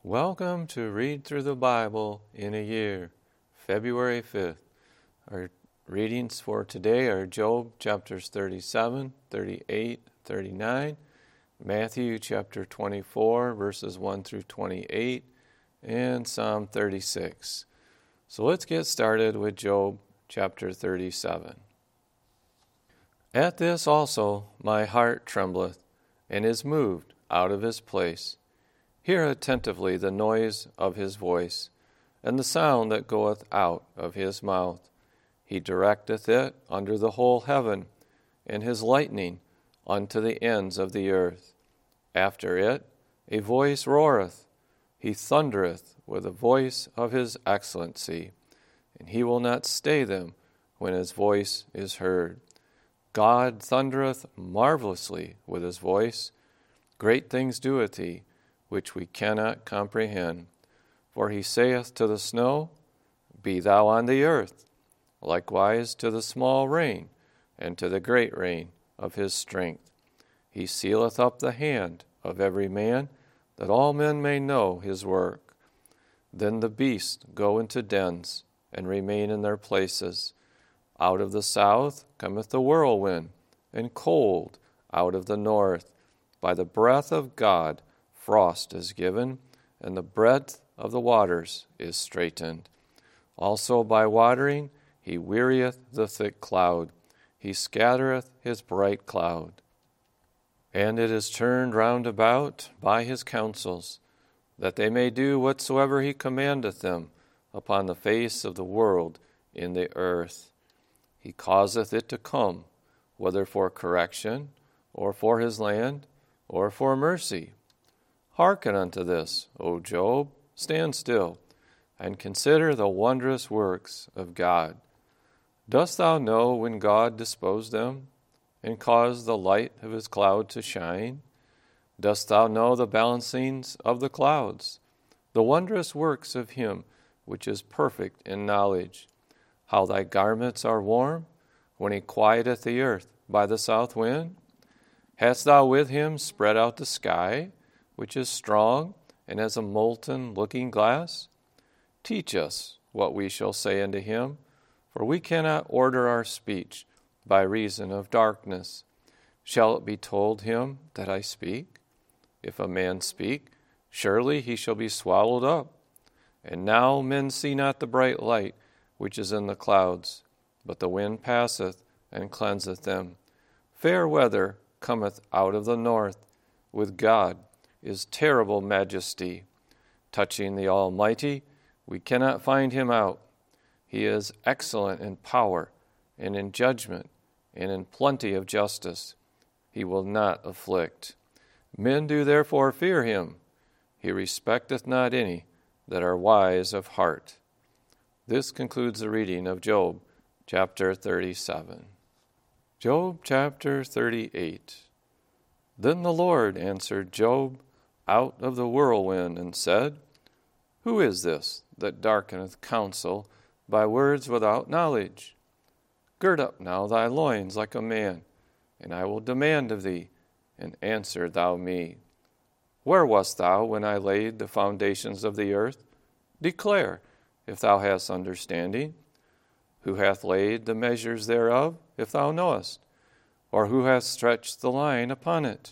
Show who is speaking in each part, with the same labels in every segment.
Speaker 1: Welcome to Read Through the Bible in a Year, February 5th. Our readings for today are Job chapters 37, 38, 39, Matthew chapter 24, verses 1 through 28, and Psalm 36. So let's get started with Job chapter 37. At this also my heart trembleth, and is moved out of his place. Hear attentively the noise of his voice, and the sound that goeth out of his mouth. He directeth it under the whole heaven, and his lightning unto the ends of the earth. After it a voice roareth. He thundereth with the voice of his excellency, and he will not stay them when his voice is heard. God thundereth marvelously with his voice. Great things doeth he, which we cannot comprehend. For he saith to the snow, Be thou on the earth, likewise to the small rain, and to the great rain of his strength. He sealeth up the hand of every man, that all men may know his work. Then the beasts go into dens, and remain in their places. Out of the south cometh the whirlwind, and cold out of the north. By the breath of God frost is given, and the breadth of the waters is straitened. Also by watering he wearieth the thick cloud. He scattereth his bright cloud. And it is turned round about by his counsels, that they may do whatsoever he commandeth them upon the face of the world in the earth. He causeth it to come, whether for correction, or for his land, or for mercy. Hearken unto this, O Job, stand still, and consider the wondrous works of God. Dost thou know when God disposed them, and caused the light of his cloud to shine? Dost thou know the balancings of the clouds, the wondrous works of him which is perfect in knowledge? How thy garments are warm, when he quieteth the earth by the south wind? Hast thou with him spread out the sky, which is strong, and as a molten looking glass? Teach us what we shall say unto him, for we cannot order our speech by reason of darkness. Shall it be told him that I speak? If a man speak, surely he shall be swallowed up. And now men see not the bright light which is in the clouds, but the wind passeth and cleanseth them. Fair weather cometh out of the north. With God is terrible majesty. Touching the Almighty, we cannot find him out. He is excellent in power, and in judgment, and in plenty of justice. He will not afflict. Men do therefore fear him. He respecteth not any that are wise of heart. This concludes the reading of Job, chapter 37. Job, chapter 38. Then the Lord answered Job out of the whirlwind, and said, Who is this that darkeneth counsel by words without knowledge? Gird up now thy loins like a man, and I will demand of thee, and answer thou me. Where wast thou when I laid the foundations of the earth? Declare, if thou hast understanding. Who hath laid the measures thereof, if thou knowest? Or who hath stretched the line upon it?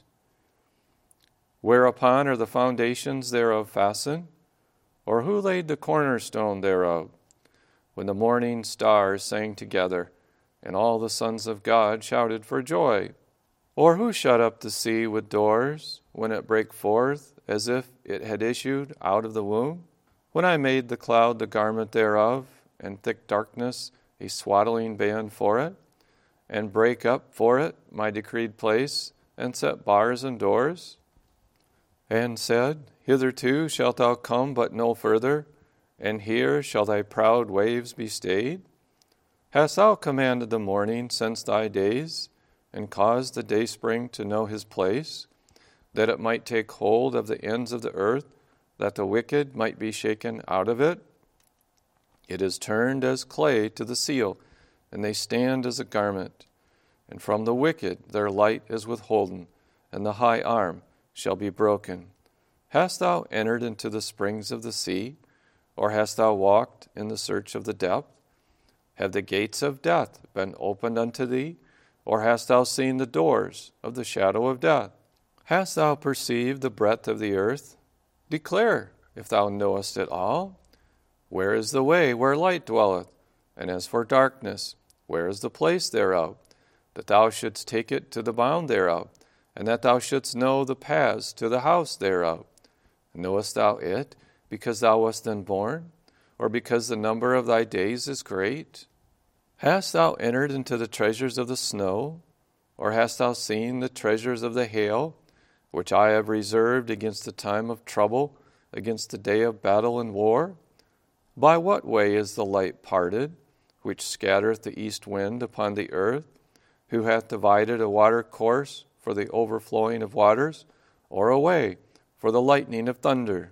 Speaker 1: Whereupon are the foundations thereof fastened? Or who laid the cornerstone thereof? When the morning stars sang together, and all the sons of God shouted for joy? Or who shut up the sea with doors, when it brake forth, as if it had issued out of the womb? When I made the cloud the garment thereof, and thick darkness a swaddling band for it, and brake up for it my decreed place, and set bars and doors? And said, Hitherto shalt thou come but no further, and here shall thy proud waves be stayed? Hast thou commanded the morning since thy days, and caused the dayspring to know his place, that it might take hold of the ends of the earth, that the wicked might be shaken out of it? It is turned as clay to the seal, and they stand as a garment. And from the wicked their light is withholden, and the high arm shall be broken. Hast thou entered into the springs of the sea, or hast thou walked in the search of the depth? Have the gates of death been opened unto thee, or hast thou seen the doors of the shadow of death? Hast thou perceived the breadth of the earth? Declare, if thou knowest it all. Where is the way where light dwelleth? And as for darkness, where is the place thereof? That thou shouldst take it to the bound thereof, and that thou shouldst know the paths to the house thereof. Knowest thou it, because thou wast then born, or because the number of thy days is great? Hast thou entered into the treasures of the snow, or hast thou seen the treasures of the hail, which I have reserved against the time of trouble, against the day of battle and war? By what way is the light parted, which scattereth the east wind upon the earth? Who hath divided a water course for the overflowing of waters, or a way for the lightning of thunder?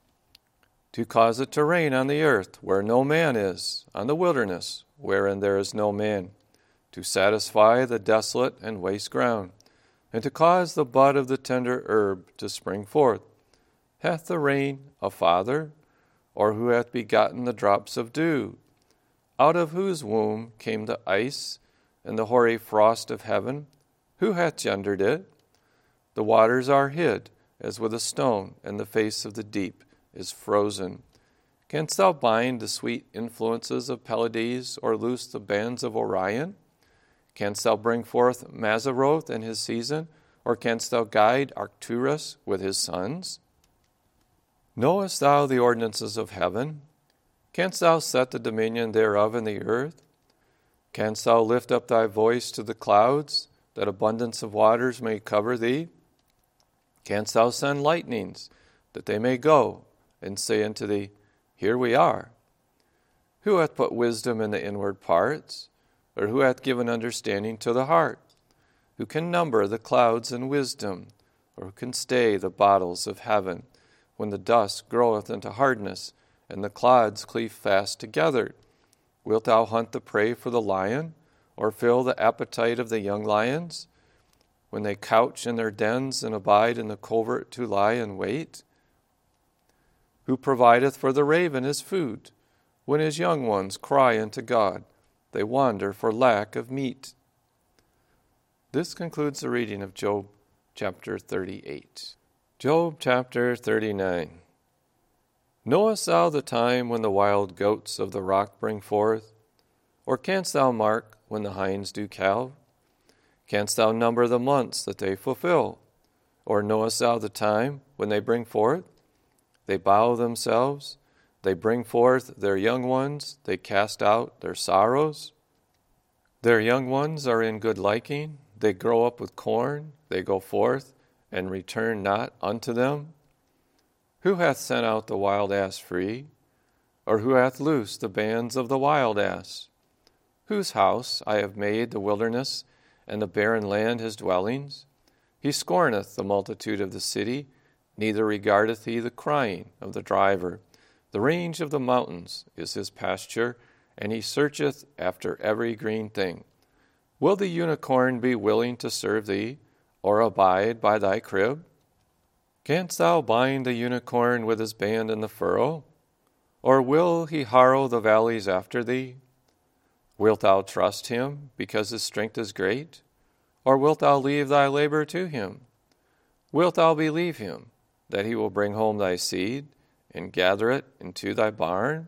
Speaker 1: To cause it to rain on the earth where no man is, on the wilderness wherein there is no man, to satisfy the desolate and waste ground, and to cause the bud of the tender herb to spring forth. Hath the rain a father, or who hath begotten the drops of dew? Out of whose womb came the ice and the hoary frost of heaven? Who hath gendered it? The waters are hid as with a stone, and the face of the deep is frozen. Canst thou bind the sweet influences of Pleiades, or loose the bands of Orion? Canst thou bring forth Mazzaroth in his season, or canst thou guide Arcturus with his sons? Knowest thou the ordinances of heaven? Canst thou set the dominion thereof in the earth? Canst thou lift up thy voice to the clouds, that abundance of waters may cover thee? Canst thou send lightnings, that they may go, and say unto thee, Here we are? Who hath put wisdom in the inward parts? Or who hath given understanding to the heart? Who can number the clouds in wisdom? Or who can stay the bottles of heaven, when the dust groweth into hardness, and the clods cleave fast together? Wilt thou hunt the prey for the lion, or fill the appetite of the young lions, when they couch in their dens and abide in the covert to lie in wait? Who provideth for the raven his food? When his young ones cry unto God, they wander for lack of meat. This concludes the reading of Job chapter 38. Job chapter 39. Knowest thou the time when the wild goats of the rock bring forth? Or canst thou mark when the hinds do calve? Canst thou number the months that they fulfill? Or knowest thou the time when they bring forth? They bow themselves, they bring forth their young ones, they cast out their sorrows. Their young ones are in good liking, they grow up with corn, they go forth, and return not unto them. Who hath sent out the wild ass free? Or who hath loosed the bands of the wild ass? Whose house I have made the wilderness, and the barren land his dwellings? He scorneth the multitude of the city, neither regardeth he the crying of the driver. The range of the mountains is his pasture, and he searcheth after every green thing. Will the unicorn be willing to serve thee, or abide by thy crib? Canst thou bind the unicorn with his band in the furrow? Or will he harrow the valleys after thee? Wilt thou trust him, because his strength is great? Or wilt thou leave thy labor to him? Wilt thou believe him, that he will bring home thy seed, and gather it into thy barn?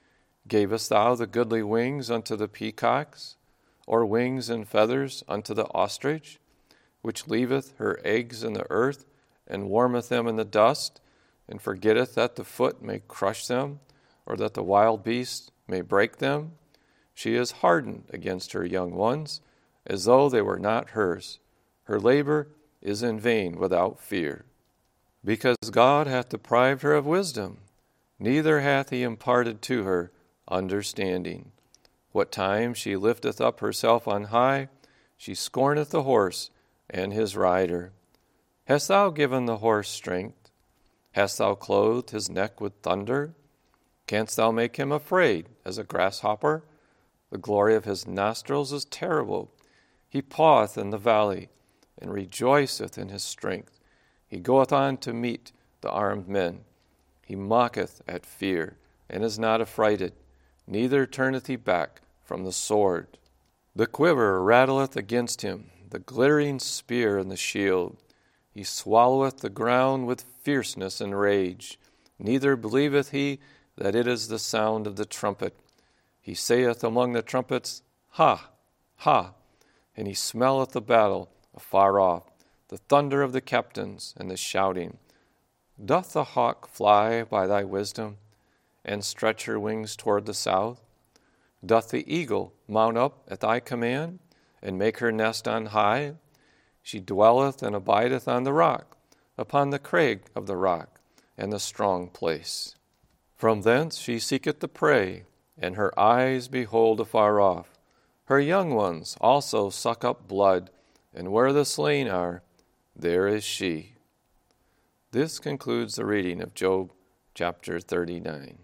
Speaker 1: Gavest thou the goodly wings unto the peacocks, or wings and feathers unto the ostrich, which leaveth her eggs in the earth, and warmeth them in the dust, and forgetteth that the foot may crush them, or that the wild beast may break them? She is hardened against her young ones, as though they were not hers. Her labor is in vain without fear. Because God hath deprived her of wisdom, neither hath he imparted to her understanding. What time she lifteth up herself on high, she scorneth the horse and his rider. Hast thou given the horse strength? Hast thou clothed his neck with thunder? Canst thou make him afraid as a grasshopper? The glory of his nostrils is terrible. He paweth in the valley, and rejoiceth in his strength. He goeth on to meet the armed men. He mocketh at fear, and is not affrighted, neither turneth he back from the sword. The quiver rattleth against him, the glittering spear and the shield. He swalloweth the ground with fierceness and rage, neither believeth he that it is the sound of the trumpet. He saith among the trumpets, Ha, ha, and he smelleth the battle afar off, the thunder of the captains and the shouting. Doth the hawk fly by thy wisdom, and stretch her wings toward the south? Doth the eagle mount up at thy command, and make her nest on high? She dwelleth and abideth on the rock, upon the crag of the rock, and the strong place. From thence she seeketh the prey, and her eyes behold afar off. Her young ones also suck up blood, and where the slain are, there is she. This concludes the reading of Job chapter 39.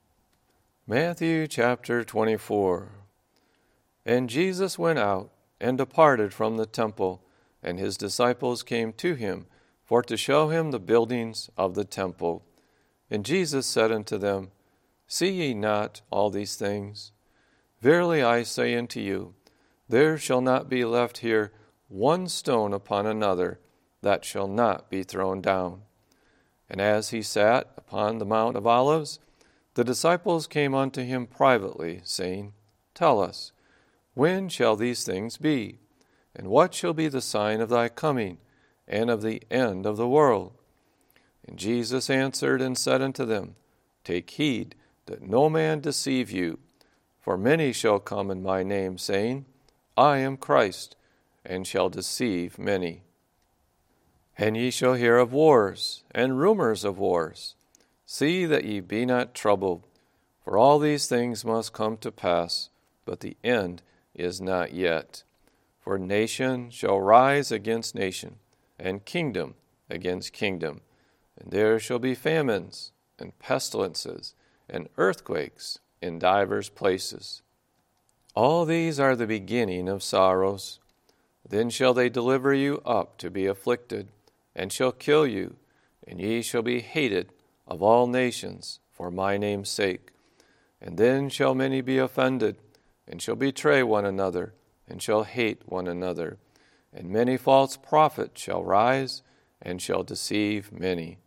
Speaker 1: Matthew chapter 24. And Jesus went out and departed from the temple, and his disciples came to him for to show him the buildings of the temple. And Jesus said unto them, See ye not all these things? Verily I say unto you, there shall not be left here one stone upon another that shall not be thrown down. And as he sat upon the Mount of Olives, the disciples came unto him privately, saying, Tell us, when shall these things be? And what shall be the sign of thy coming, and of the end of the world? And Jesus answered and said unto them, Take heed that no man deceive you, for many shall come in my name, saying, I am Christ, and shall deceive many. And ye shall hear of wars, and rumors of wars. See that ye be not troubled, for all these things must come to pass, but the end is not yet. For nation shall rise against nation, and kingdom against kingdom, and there shall be famines, and pestilences, and earthquakes in divers places. All these are the beginning of sorrows. Then shall they deliver you up to be afflicted, and shall kill you, and ye shall be hated of all nations for my name's sake. And then shall many be offended, and shall betray one another, and shall hate one another. And many false prophets shall rise, and shall deceive many.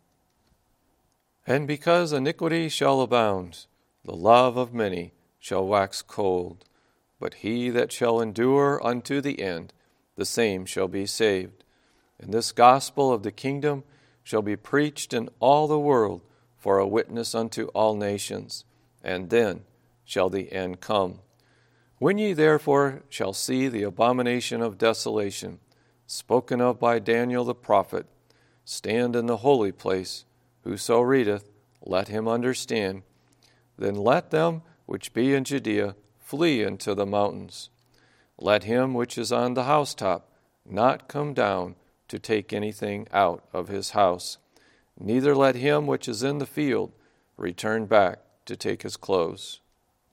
Speaker 1: And because iniquity shall abound, the love of many shall wax cold. But he that shall endure unto the end, the same shall be saved. And this gospel of the kingdom shall be preached in all the world for a witness unto all nations, and then shall the end come. When ye therefore shall see the abomination of desolation, spoken of by Daniel the prophet, stand in the holy place, whoso readeth, let him understand. Then let them which be in Judea flee into the mountains. Let him which is on the housetop not come down to take anything out of his house, neither let him which is in the field return back to take his clothes.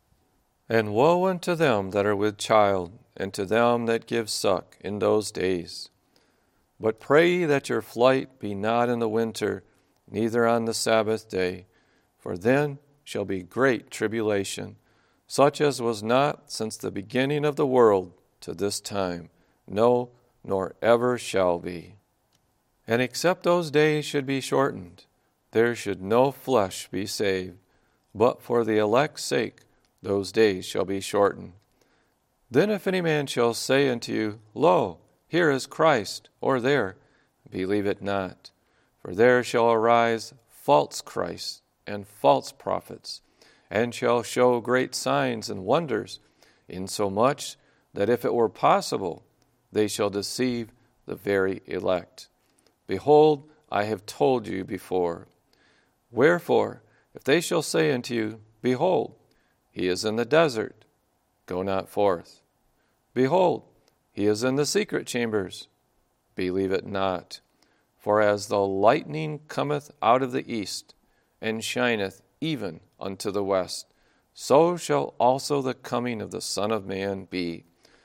Speaker 1: And woe unto them that are with child, and to them that give suck in those days. But pray ye that your flight be not in the winter, neither on the Sabbath day, for then shall be great tribulation, such as was not since the beginning of the world to this time, no, nor ever shall be. And except those days should be shortened, there should no flesh be saved, but for the elect's sake those days shall be shortened. Then if any man shall say unto you, Lo, here is Christ, or there, believe it not. For there shall arise false Christs and false prophets, and shall show great signs and wonders, insomuch that if it were possible, they shall deceive the very elect. Behold, I have told you before. Wherefore, if they shall say unto you, Behold, he is in the desert, go not forth. Behold, he is in the secret chambers, believe it not. For as the lightning cometh out of the east, and shineth even unto the west, so shall also the coming of the Son of Man be.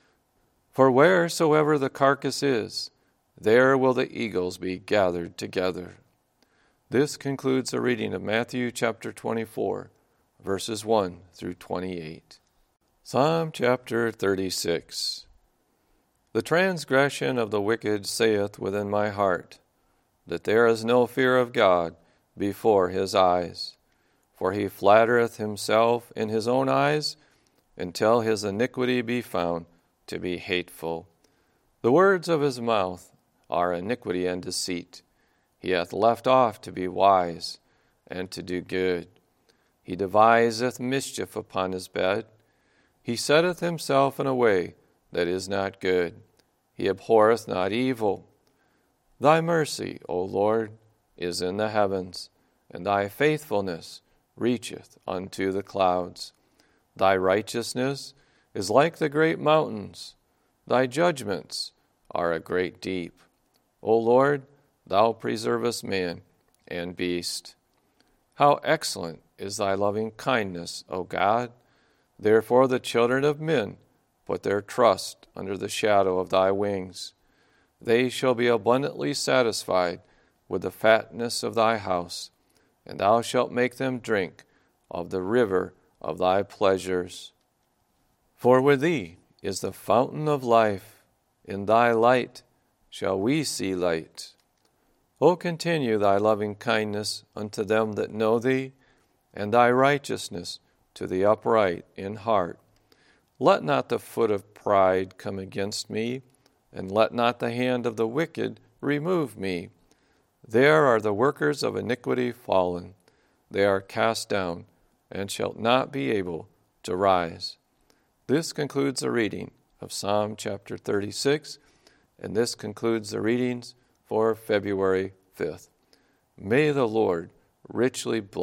Speaker 1: For wheresoever the carcass is, there will the eagles be gathered together. This concludes the reading of Matthew chapter 24, verses 1 through 28. Psalm chapter 36. The transgression of the wicked saith within my heart, that there is no fear of God before his eyes. For he flattereth himself in his own eyes, until his iniquity be found to be hateful. The words of his mouth are iniquity and deceit. He hath left off to be wise and to do good. He deviseth mischief upon his bed. He setteth himself in a way that is not good. He abhorreth not evil. Thy mercy, O Lord, is in the heavens, and thy faithfulness reacheth unto the clouds. Thy righteousness is like the great mountains. Thy judgments are a great deep. O Lord, thou preservest man and beast. How excellent is thy loving kindness, O God! Therefore the children of men put their trust under the shadow of thy wings. They shall be abundantly satisfied with the fatness of thy house, and thou shalt make them drink of the river of thy pleasures. For with thee is the fountain of life. In thy light shall we see light. O continue thy loving kindness unto them that know thee, and thy righteousness to the upright in heart. Let not the foot of pride come against me, and let not the hand of the wicked remove me. There are the workers of iniquity fallen. They are cast down, and shall not be able to rise. This concludes the reading of Psalm chapter 36, and this concludes the readings for February 5th. May the Lord richly bless